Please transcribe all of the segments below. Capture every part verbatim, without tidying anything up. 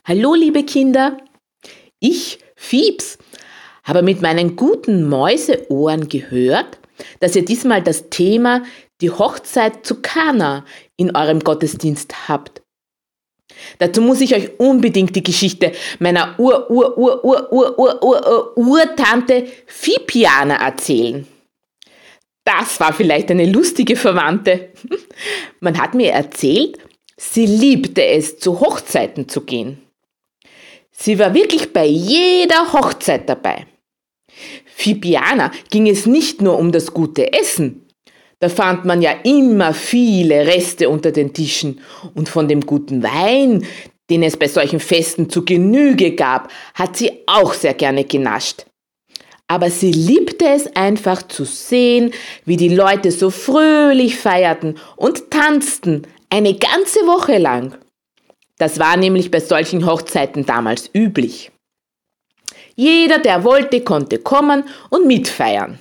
Hallo liebe Kinder, ich, Fiebs, habe mit meinen guten Mäuseohren gehört, dass ihr diesmal das Thema die Hochzeit zu Kana in eurem Gottesdienst habt. Dazu muss ich euch unbedingt die Geschichte meiner Ur-Ur-Ur-Ur-Ur-Ur-Ur-Urtante Fipiana erzählen. Das war vielleicht eine lustige Verwandte. Man hat mir erzählt, sie liebte es, zu Hochzeiten zu gehen. Sie war wirklich bei jeder Hochzeit dabei. Fipiana ging es nicht nur um das gute Essen. Da fand man ja immer viele Reste unter den Tischen. Und von dem guten Wein, den es bei solchen Festen zu Genüge gab, hat sie auch sehr gerne genascht. Aber sie liebte es einfach zu sehen, wie die Leute so fröhlich feierten und tanzten, eine ganze Woche lang. Das war nämlich bei solchen Hochzeiten damals üblich. Jeder, der wollte, konnte kommen und mitfeiern.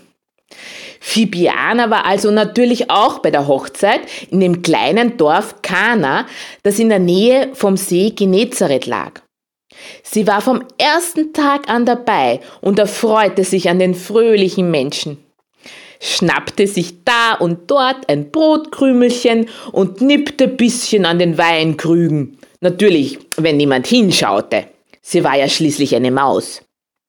Fipiana war also natürlich auch bei der Hochzeit in dem kleinen Dorf Kana, das in der Nähe vom See Genezareth lag. Sie war vom ersten Tag an dabei und erfreute sich an den fröhlichen Menschen. Schnappte sich da und dort ein Brotkrümelchen und nippte bisschen an den Weinkrügen. Natürlich, wenn niemand hinschaute. Sie war ja schließlich eine Maus.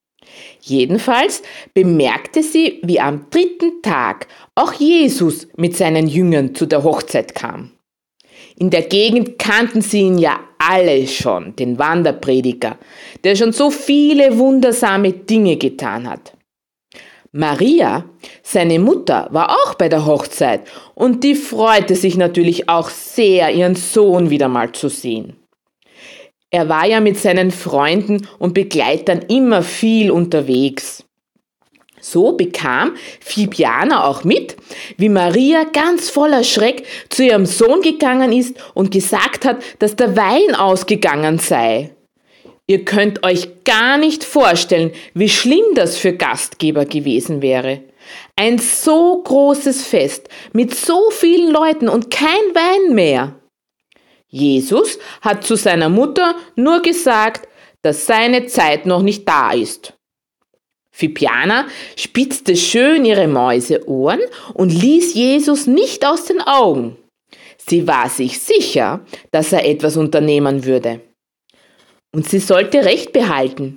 Jedenfalls bemerkte sie, wie am dritten Tag auch Jesus mit seinen Jüngern zu der Hochzeit kam. In der Gegend kannten sie ihn ja alle schon, den Wanderprediger, der schon so viele wundersame Dinge getan hat. Maria, seine Mutter, war auch bei der Hochzeit und die freute sich natürlich auch sehr, ihren Sohn wieder mal zu sehen. Er war ja mit seinen Freunden und Begleitern immer viel unterwegs. So bekam Fipiana auch mit, wie Maria ganz voller Schreck zu ihrem Sohn gegangen ist und gesagt hat, dass der Wein ausgegangen sei. Ihr könnt euch gar nicht vorstellen, wie schlimm das für Gastgeber gewesen wäre. Ein so großes Fest mit so vielen Leuten und kein Wein mehr. Jesus hat zu seiner Mutter nur gesagt, dass seine Zeit noch nicht da ist. Fipiana spitzte schön ihre Mäuseohren und ließ Jesus nicht aus den Augen. Sie war sich sicher, dass er etwas unternehmen würde. Und sie sollte Recht behalten.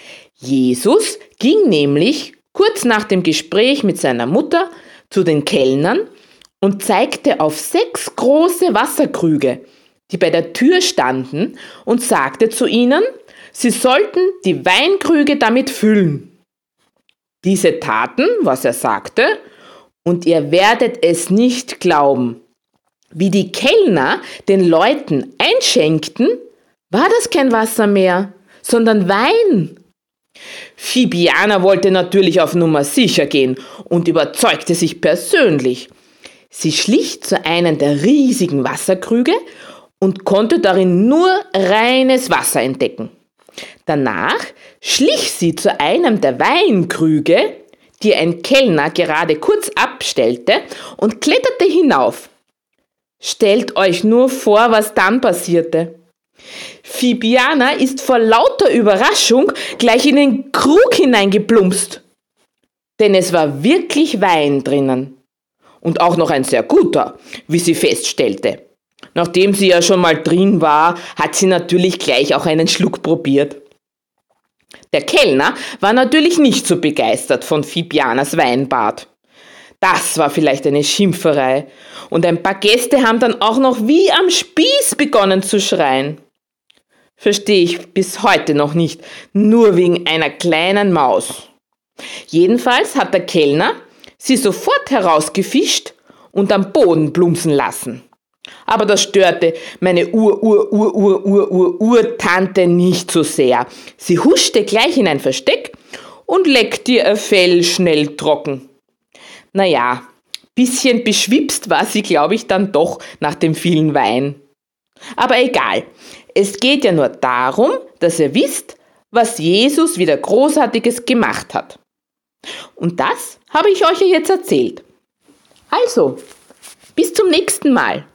Jesus ging nämlich kurz nach dem Gespräch mit seiner Mutter zu den Kellnern und zeigte auf sechs große Wasserkrüge, die bei der Tür standen, und sagte zu ihnen, sie sollten die Weinkrüge damit füllen. Diese taten, was er sagte, und ihr werdet es nicht glauben. Wie die Kellner den Leuten einschenkten, war das kein Wasser mehr, sondern Wein. Fipiana wollte natürlich auf Nummer sicher gehen und überzeugte sich persönlich. Sie schlich zu einem der riesigen Wasserkrüge und konnte darin nur reines Wasser entdecken. Danach schlich sie zu einem der Weinkrüge, die ein Kellner gerade kurz abstellte, und kletterte hinauf. Stellt euch nur vor, was dann passierte. Fipiana ist vor lauter Überraschung gleich in den Krug hineingeplumpst. Denn es war wirklich Wein drinnen. Und auch noch ein sehr guter, wie sie feststellte. Nachdem sie ja schon mal drin war, hat sie natürlich gleich auch einen Schluck probiert. Der Kellner war natürlich nicht so begeistert von Fipianas Weinbad. Das war vielleicht eine Schimpferei. Und ein paar Gäste haben dann auch noch wie am Spieß begonnen zu schreien. Verstehe ich bis heute noch nicht, nur wegen einer kleinen Maus. Jedenfalls hat der Kellner sie sofort herausgefischt und am Boden plumpsen lassen. Aber das störte meine Ur-Ur-Ur-Ur-Ur-Ur-Urtante nicht so sehr. Sie huschte gleich in ein Versteck und leckte ihr Fell schnell trocken. Naja, bisschen beschwipst war sie, glaube ich, dann doch nach dem vielen Wein. Aber egal, es geht ja nur darum, dass ihr wisst, was Jesus wieder Großartiges gemacht hat. Und das habe ich euch ja jetzt erzählt. Also, bis zum nächsten Mal.